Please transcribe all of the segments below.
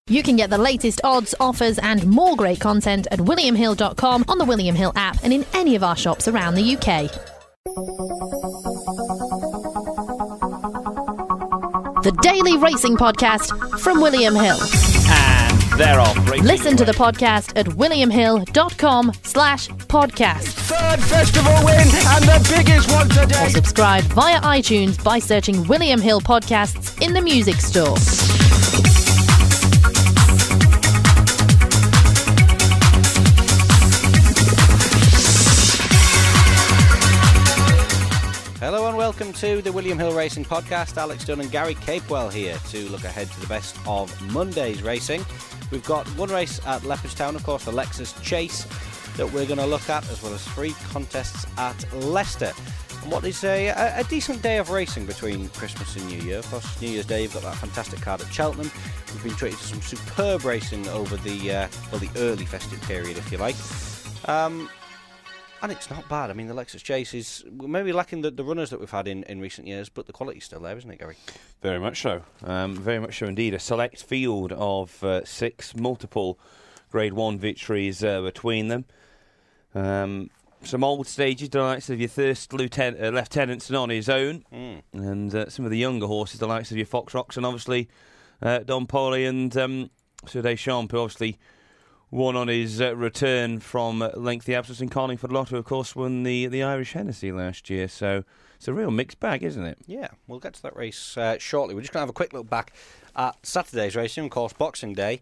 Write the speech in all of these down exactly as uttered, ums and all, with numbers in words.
You can get the latest odds, offers and more great content at william hill dot com, on the William Hill app and in any of our shops around the U K. The Daily Racing Podcast from William Hill. And they're off. Racing Listen to the podcast at william hill dot com slash podcast. Third festival win and the biggest one today. Or subscribe via iTunes by searching William Hill Podcasts in the music store. Hello and welcome to the William Hill Racing Podcast. Alex Dunn and Gary Capewell here to look ahead to the best of Monday's racing. We've got one race at Leopardstown, of course, the Lexus Chase, that we're going to look at, as well as three contests at Leicester. And what is a, a, a decent day of racing between Christmas and New Year. Of course, New Year's Day, you've got that fantastic card at Cheltenham. We've been treated to some superb racing over the, uh, well, the early festive period, if you like. Um... And it's not bad. I mean, the Lexus Chase is maybe lacking the, the runners that we've had in, in recent years, but the quality's still there, isn't it, Gary? Very much so. Um, very much so indeed. A select field of uh, six, multiple Grade one victories uh, between them. Um, some old stages, the likes of your Thirst Lieutenant, uh, Lieutenants and On His Own, mm. and uh, some of the younger horses, the likes of your Fox Rocks, and obviously uh, Don Poli and um, Sir Deschamps, who obviously won on his uh, return from uh, lengthy absence, in Carlingford Lotto, of course, won the, the Irish Hennessy last year. So it's a real mixed bag, isn't it? Yeah, we'll get to that race uh, shortly. We're just going to have a quick look back at Saturday's racing, of course, Boxing Day.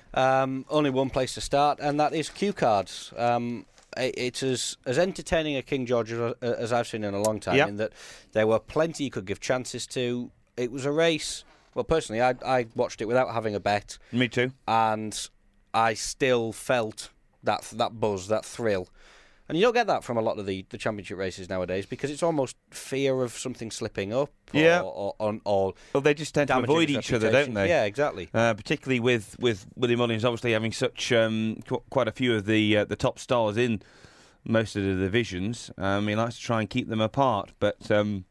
Um, only one place to start, and that is Q Cards. Um, it, it's as, as entertaining a King George as, as I've seen in a long time, yep. in that there were plenty you could give chances to. It was a race, well, personally, I, I watched it without having a bet. Me too. And I still felt that that buzz, that thrill. And you don't get that from a lot of the, the championship races nowadays, because it's almost fear of something slipping up. Or, yeah. Or, or, or well, they just tend to avoid each other, don't they? Yeah, exactly. Uh, particularly with, with Willie Mullins obviously having such um, qu- quite a few of the uh, the top stars in most of the divisions. Um, he likes to try and keep them apart, but um,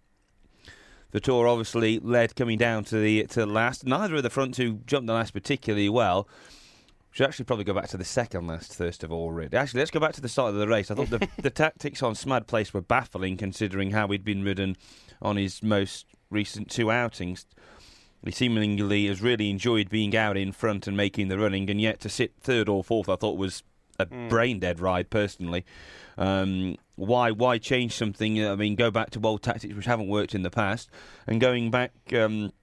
the Tour obviously led coming down to the to the last. Neither of the front two jumped the last particularly well. Should actually probably go back to the second last, first of all, really. Actually, let's go back to the start of the race. I thought the, the tactics on Smad Place were baffling, considering how he'd been ridden on his most recent two outings. He seemingly has really enjoyed being out in front and making the running, and yet to sit third or fourth, I thought was a mm. brain-dead ride, personally. Um, why why change something? I mean, go back to old tactics which haven't worked in the past, and going back... Um,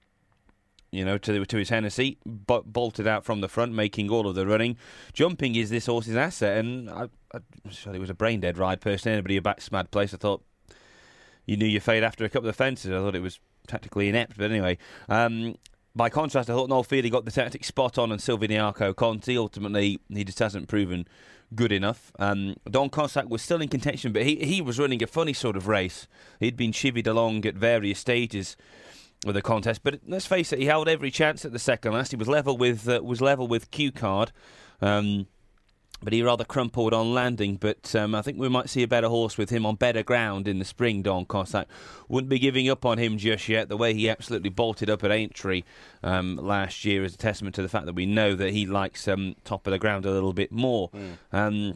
You know, to to his Hennessy, but bolted out from the front, making all of the running. Jumping is this horse's asset, and I, I thought it was a brain-dead ride, personally. Anybody who backs Smad Place, I thought you knew your fate after a couple of fences. I thought it was tactically inept, but anyway. Um, by contrast, I thought Noel Feely got the tactics spot on, and Silviniaco Conti, ultimately, he just hasn't proven good enough. Um, Don Cossack was still in contention, but he, he was running a funny sort of race. He'd been chivied along at various stages with the contest, but let's face it, he held every chance at the second last. He was level with uh, was level with Q Card, um, but he rather crumpled on landing. But um, I think we might see a better horse with him on better ground in the spring. Don Cossack wouldn't be giving up on him just yet. The way he absolutely bolted up at Aintree um, last year is a testament to the fact that we know that he likes um, top of the ground a little bit more. Mm. Um,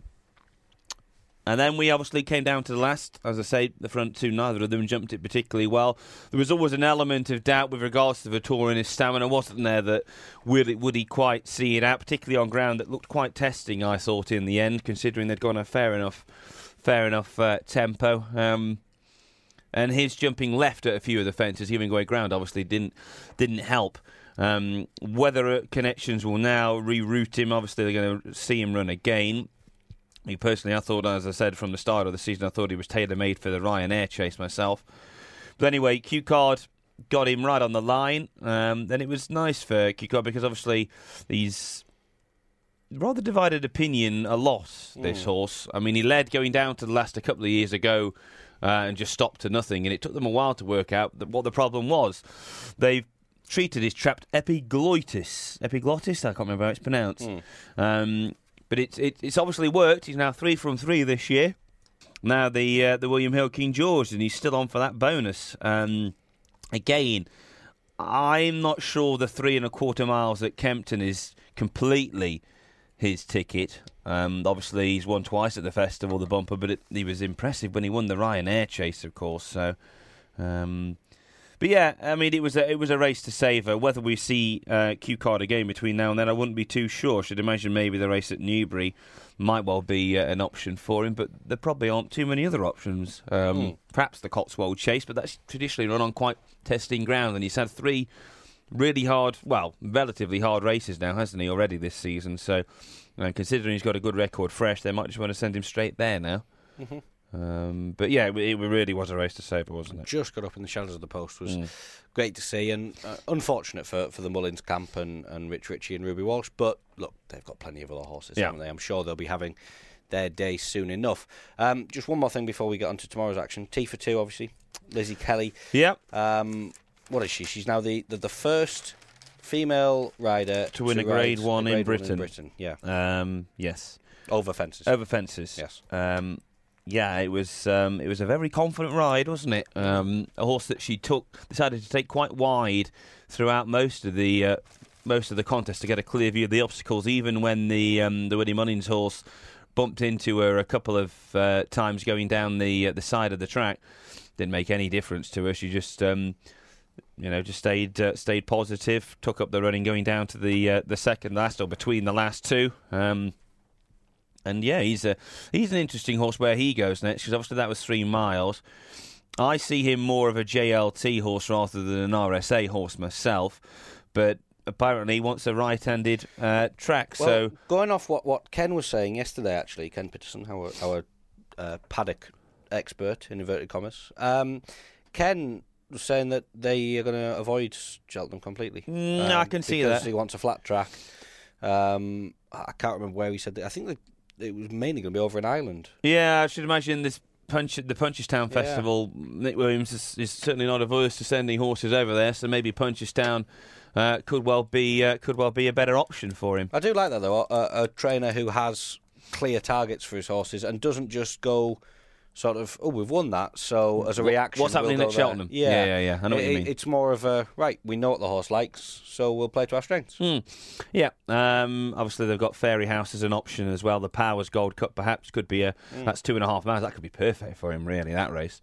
And then we obviously came down to the last. As I say, the front two, neither of them jumped it particularly well. There was always an element of doubt with regards to Vettori and his stamina, wasn't there, that would, it, would he quite see it out, particularly on ground that looked quite testing, I thought, in the end, considering they'd gone a fair enough fair enough uh, tempo. Um, and his jumping left at a few of the fences, giving away ground, obviously didn't didn't help. Um, whether Connections will now reroute him, obviously they're going to see him run again. Me personally, I thought, as I said from the start of the season, I thought he was tailor-made for the Ryanair chase myself. But anyway, Q Card got him right on the line. Um, then it was nice for Q Card because obviously he's rather divided opinion a lot, this mm. horse. I mean, he led going down to the last a couple of years ago uh, and just stopped to nothing. And it took them a while to work out what the problem was. They've treated his trapped epiglottis. Epiglottis? I can't remember how it's pronounced. Mm. Um... But it's it, it's obviously worked. He's now three from three this year. Now the uh, the William Hill King George, and he's still on for that bonus. Um, again, I'm not sure the three and a quarter miles at Kempton is completely his ticket. Um, obviously, he's won twice at the festival, the bumper, but it, he was impressive when he won the Ryanair Chase, of course. So, um, but yeah, I mean, it was a, it was a race to savour. Whether we see uh, Q Card again between now and then, I wouldn't be too sure. I should imagine maybe the race at Newbury might well be uh, an option for him, but there probably aren't too many other options. Um, mm. Perhaps the Cotswold Chase, but that's traditionally run on quite testing ground, and he's had three really hard, well, relatively hard races now, hasn't he, already this season? So, uh, considering he's got a good record fresh, they might just want to send him straight there now. Mm-hmm. Um, but yeah, it, it really was a race to savour, wasn't it? Just got up in the shadows of the post. Was mm. great to see, and uh, unfortunate for, for the Mullins camp and, and Rich Ritchie and Ruby Walsh. But look, they've got plenty of other horses, yeah. haven't they? I'm sure they'll be having their day soon enough. Um, just one more thing before we get on to tomorrow's action. T for two, obviously. Lizzie Kelly. Yeah. Um, what is she? She's now the, the, the first female rider to win to a Grade ride One a grade in Britain. One in Britain. Yeah. Um, yes. Over fences. Over fences. Yes. Um, yeah, it was. Um, it was a very confident ride, wasn't it? Um, a horse that she took, decided to take quite wide throughout most of the uh, most of the contest to get a clear view of the obstacles. Even when the um, the Willie Mullins horse bumped into her a couple of uh, times going down the uh, the side of the track, didn't make any difference to her. She just. Um, You know, just stayed uh, stayed positive. Took up the running, going down to the uh, the second last or between the last two. Um, and yeah, he's a he's an interesting horse where he goes next, because obviously that was three miles. I see him more of a J L T horse rather than an R S A horse myself, but apparently he wants a right-handed uh, track. Well, so going off what, what Ken was saying yesterday, actually, Ken Peterson, our our uh, paddock expert in inverted commas, um, Ken was saying that they are going to avoid Cheltenham completely. Mm, um, I can see because that. he wants a flat track. Um, I can't remember where he said that. I think that it was mainly going to be over in Ireland. Yeah, I should imagine this Punch the Punchestown Yeah. Festival. Nick Williams is, is certainly not averse to sending horses over there, so maybe Punchestown uh, could well be uh, could well be a better option for him. I do like that though. A, a trainer who has clear targets for his horses and doesn't just go sort of, oh, we've won that, so as a reaction, what's happening we'll at go Cheltenham? Yeah. yeah, yeah, yeah. I know it, what you mean. It's more of a, right, we know what the horse likes, so we'll play to our strengths. Mm. Yeah, um, obviously they've got Fairy House as an option as well. The Powers Gold Cup perhaps could be a, mm. that's two and a half miles. That could be perfect for him, really, that race.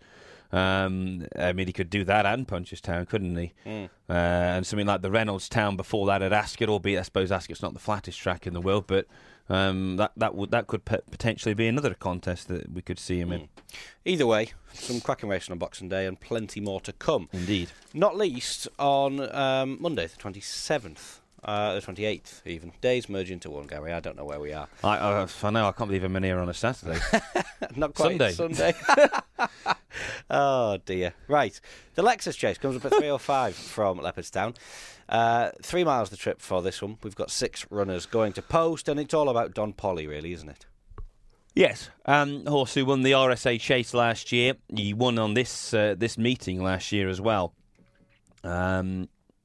Um, I mean, he could do that and Punchestown, couldn't he? Mm. Uh, and something like the Reynolds Town before that at Ascot, albeit I suppose Ascot's not the flattest track in the world, but um, that that would that could p- potentially be another contest that we could see him mm. in. Either way, some cracking racing on Boxing Day and plenty more to come. Indeed. Not least on um, Monday, the twenty-seventh. Uh, the twenty-eighth, even. Days merge into one, Gary. I don't know where we are. I, I, I know, I can't believe I'm in here on a Saturday. Not quite Sunday. Sunday. Oh, dear. Right. The Lexus Chase comes up at three oh five from Leopardstown. Uh, three miles the trip for this one. We've got six runners going to post, and it's all about Don Polly, really, isn't it? Yes, um, horse who won the R S A Chase last year. He won on this uh, this meeting last year as well. Um...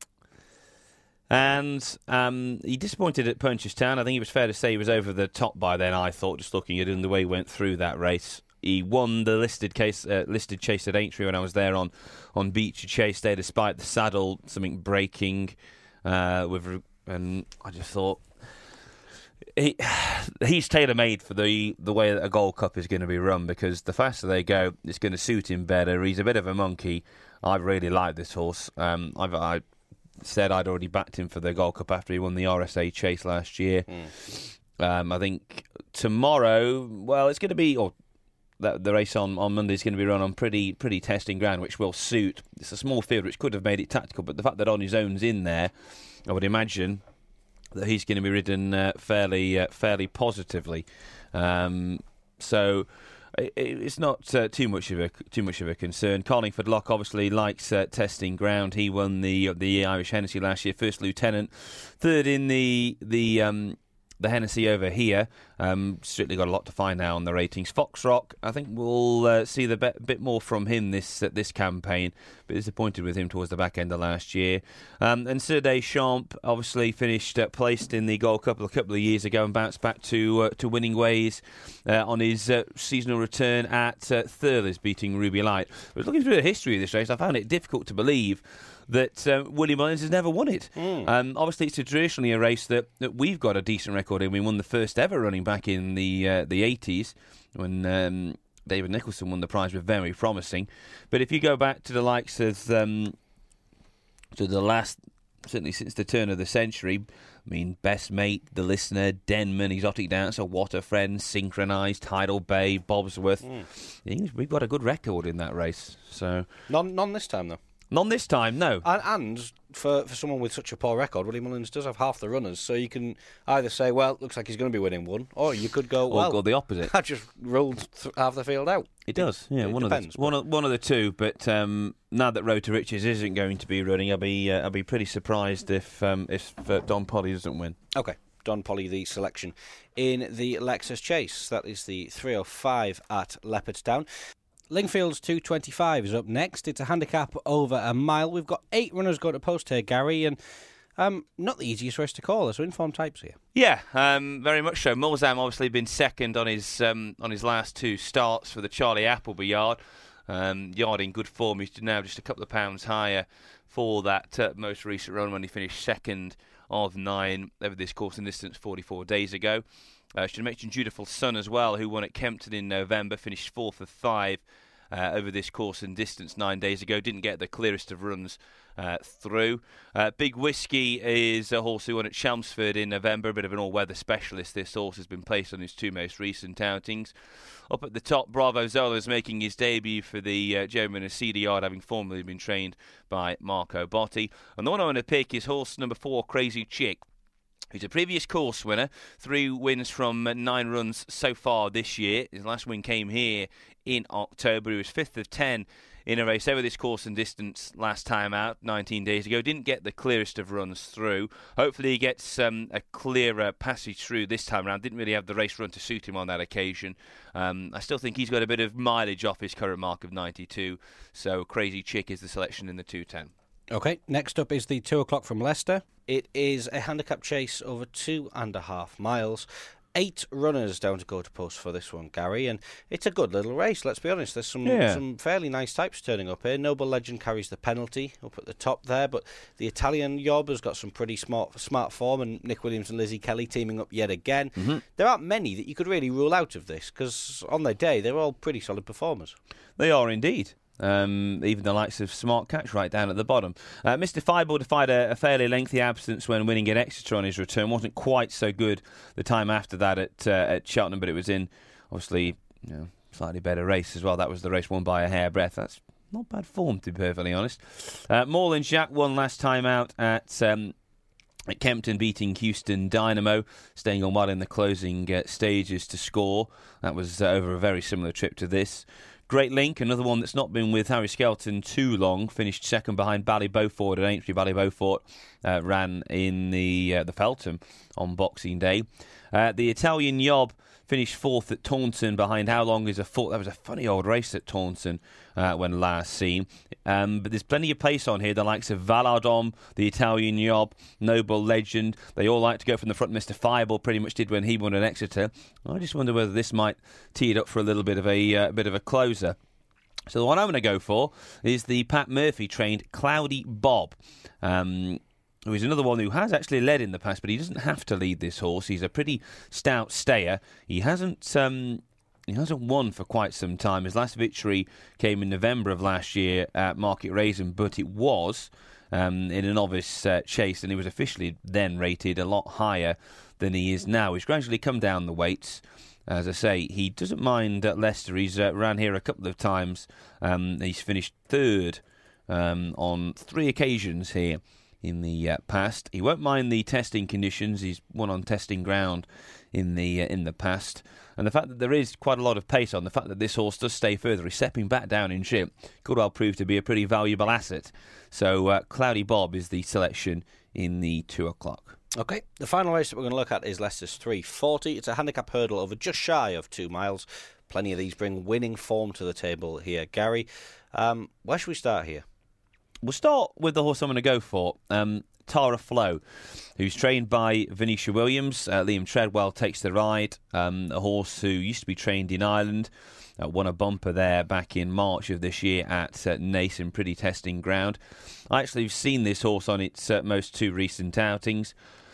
And um, he disappointed at Punchestown. I think it was fair to say he was over the top by then, I thought, just looking at him the way he went through that race. He won the listed case, uh, listed chase at Aintree when I was there on, on Beecher Chase Day, despite the saddle, something breaking. Uh, with And I just thought, he he's tailor-made for the, the way that a Gold Cup is going to be run, because the faster they go, it's going to suit him better. He's a bit of a monkey. I really like this horse. Um, I've... I, said I'd already backed him for the Gold Cup after he won the R S A Chase last year. Mm. Um, I think tomorrow, well, it's going to be, or the, the race on, on Monday is going to be run on pretty pretty testing ground, which will suit. It's a small field, which could have made it tactical, but the fact that On His Own's in there, I would imagine that he's going to be ridden uh, fairly uh, fairly positively. Um, so. It's not uh, too much of a too much of a concern. Carlingford Lock obviously likes uh, testing ground. He won the the Irish Hennessy last year, first lieutenant, third in the the um, the Hennessy over here. Um, Strictly got a lot to find now on the ratings. Fox Rock, I think we'll uh, see the bit, bit more from him this uh, this campaign. Bit disappointed with him towards the back end of last year. Um, and Sir Deschamps obviously finished uh, placed in the Gold Cup a couple of years ago and bounced back to uh, to winning ways uh, on his uh, seasonal return at uh, Thurles, beating Ruby Light. I was looking through the history of this race. I found it difficult to believe that uh, Willie Mullins has never won it. Mm. Um, obviously, it's a traditionally a race that, that we've got a decent record in. We won the first ever running back in the uh, the eighties when um, David Nicholson won the prize. Were very promising. But if you go back to the likes of um, to the last, certainly since the turn of the century, I mean, Best Mate, The Listener, Denman, Exotic Dancer, What a Friend, Synchronised, Tidal Bay, Bobsworth. Mm. We've got a good record in that race. So None, none this time, though. None this time, no. And, and for, for someone with such a poor record, Willie Mullins does have half the runners, so you can either say, well, looks like he's going to be winning one, or you could go, well, or go the opposite. I just ruled th- half the field out. It does, yeah. It one depends, of the one of, one of the two. But um, now that Road to Riches isn't going to be running, I'll be uh, I'll be pretty surprised if um, if uh, Don Polly doesn't win. Okay. Don Polly, the selection in the Lexus Chase. That is the three oh five at Leopardstown. Lingfield's two twenty-five is up next. It's a handicap over a mile. We've got eight runners going to post here, Gary, and um, not the easiest race to call. There's some informed types here. Yeah, um, very much so. Mulzam obviously been second on his um, on his last two starts for the Charlie Appleby yard. Um, yard in good form. He's now just a couple of pounds higher for that uh, most recent run when he finished second of nine over this course and distance forty-four days ago. I uh, should mention Dutiful Sun as well, who won at Kempton in November, finished fourth of five uh, over this course and distance nine days ago. Didn't get the clearest of runs uh, through. Uh, Big Whiskey is a horse who won at Chelmsford in November, a bit of an all-weather specialist. This horse has been placed on his two most recent outings. Up at the top, Bravo Zola is making his debut for the uh, German Acida yard, having formerly been trained by Marco Botti. And the one I want to pick is horse number four, Crazy Chick. He's a previous course winner, three wins from nine runs so far this year. His last win came here in October. He was fifth of ten in a race over this course and distance last time out, nineteen days ago. Didn't get the clearest of runs through. Hopefully he gets um, a clearer passage through this time around. Didn't really have the race run to suit him on that occasion. Um, I still think he's got a bit of mileage off his current mark of ninety-two. So Crazy Chick is the selection in the two ten. Okay, next up is the two o'clock from Leicester. It is a handicap chase over two and a half miles. Eight runners down to go to post for this one, Gary, and it's a good little race, let's be honest. There's some yeah. some fairly nice types turning up here. Noble Legend carries the penalty up at the top there, but the Italian Yob has got some pretty smart smart form, and Nick Williams and Lizzie Kelly teaming up yet again. Mm-hmm. There aren't many that you could really rule out of this, because on their day, they're all pretty solid performers. They are indeed. Um, even the likes of Smart Catch right down at the bottom. Uh, Mister Fireball defied a, a fairly lengthy absence when winning at Exeter on his return. Wasn't quite so good the time after that at uh, at Cheltenham, but it was in, obviously, you know, slightly better race as well. That was the race won by a hairbreadth. That's not bad form, to be perfectly honest. Uh, Morland Jack won last time out at... Um, At Kempton, beating Houston Dynamo, staying on well in the closing uh, stages to score. That was uh, over a very similar trip to this. Great Link, another one that's not been with Harry Skelton too long, finished second behind Bally Beaufort at Aintree. Bally Beaufort uh, ran in the uh, the Feltham on Boxing Day. Uh, the Italian Yob finished fourth at Taunton behind How Long Is a Foot. That was a funny old race at Taunton uh, when last seen. Um, but there's plenty of pace on here. The likes of Valardom, the Italian Yob, Noble Legend. They all like to go from the front. Mister Fireball pretty much did when he won at Exeter. I just wonder whether this might tee it up for a little bit of a uh, bit of a closer. So the one I'm going to go for is the Pat Murphy trained Cloudy Bob. Um, who is another one who has actually led in the past, but he doesn't have to lead this horse. He's a pretty stout stayer. He hasn't um, he hasn't won for quite some time. His last victory came in November of last year at Market Raisin, but it was um, in a novice uh, chase, and he was officially then rated a lot higher than he is now. He's gradually come down the weights. As I say, he doesn't mind uh, Leicester. He's uh, ran here a couple of times. Um, he's finished third um, on three occasions here in the uh, past. He won't mind the testing conditions. He's won on testing ground in the uh, in the past. And the fact that there is quite a lot of pace on, the fact that this horse does stay further, he's stepping back down in shape, could well prove to be a pretty valuable asset. So uh, Cloudy Bob is the selection in the two o'clock. Okay, the final race that we're going to look at is Leicester's three forty. It's a handicap hurdle over just shy of two miles. Plenty of these bring winning form to the table here. Gary, um, where should we start here? We'll start with the horse I'm going to go for. Um, Tara Flo, who's trained by Venetia Williams. Uh, Liam Treadwell takes the ride, um, a horse who used to be trained in Ireland. Uh, won a bumper there back in March of this year at uh, Nason, pretty testing ground. I actually have seen this horse on its uh, most two recent outings.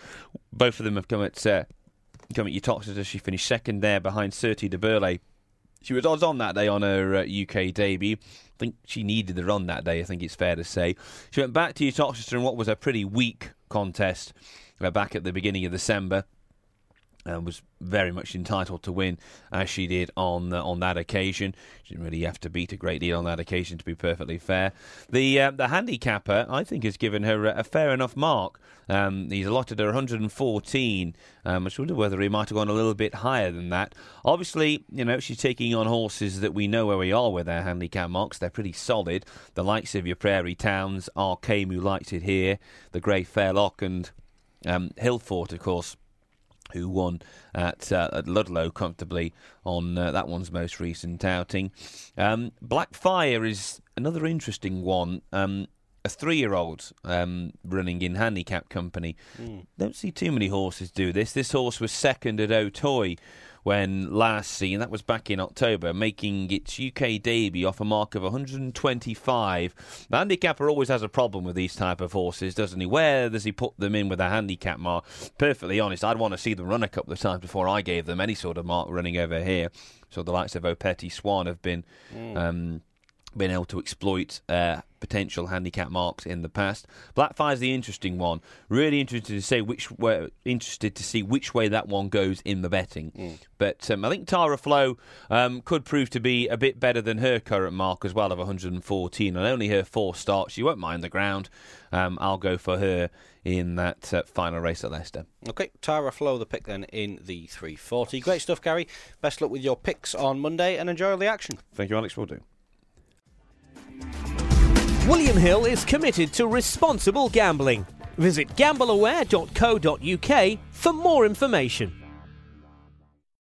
Both of them have come at uh, come at Uttoxeter. She finished second there behind Certi de Burle. She was odds on that day on her uh, U K debut. I think she needed the run that day, I think it's fair to say. She went back to Uttoxeter in what was a pretty weak contest uh, back at the beginning of December. And uh, was very much entitled to win, as she did on uh, on that occasion. She didn't really have to beat a great deal on that occasion, to be perfectly fair. The uh, the handicapper, I think, has given her a, a fair enough mark. Um, he's allotted her one hundred fourteen. Um, I just wonder whether he might have gone a little bit higher than that. Obviously, you know, she's taking on horses that we know where we are with their handicap marks. They're pretty solid. The likes of your Prairie Towns, Arcame, who likes it here, the Grey Fairlock, and um, Hillfort, of course, who won at, uh, at Ludlow comfortably on uh, that one's most recent outing. Um, Blackfire is another interesting one. Um, a three-year-old um, running in handicap company. Mm. Don't see too many horses do this. This horse was second at Auteuil when last seen, that was back in October, making its U K debut off a mark of one hundred twenty-five. The handicapper always has a problem with these type of horses, doesn't he? Where does he put them in with a handicap mark? Perfectly honest, I'd want to see them run a couple of times before I gave them any sort of mark running over here. So the likes of O'Petty Swan have been... Mm. Um, been able to exploit uh, potential handicap marks in the past. Blackfire's the interesting one. Really interested to say which way, interested to see which way that one goes in the betting. Mm. But um, I think Tara Flo um, could prove to be a bit better than her current mark as well of one hundred fourteen. And only her four starts. She won't mind the ground. Um, I'll go for her in that uh, final race at Leicester. OK, Tara Flo, the pick then in the three forty. Great stuff, Gary. Best luck with your picks on Monday and enjoy all the action. Thank you, Alex. Will do. William Hill is committed to responsible gambling. Visit gambleaware dot co dot uk for more information.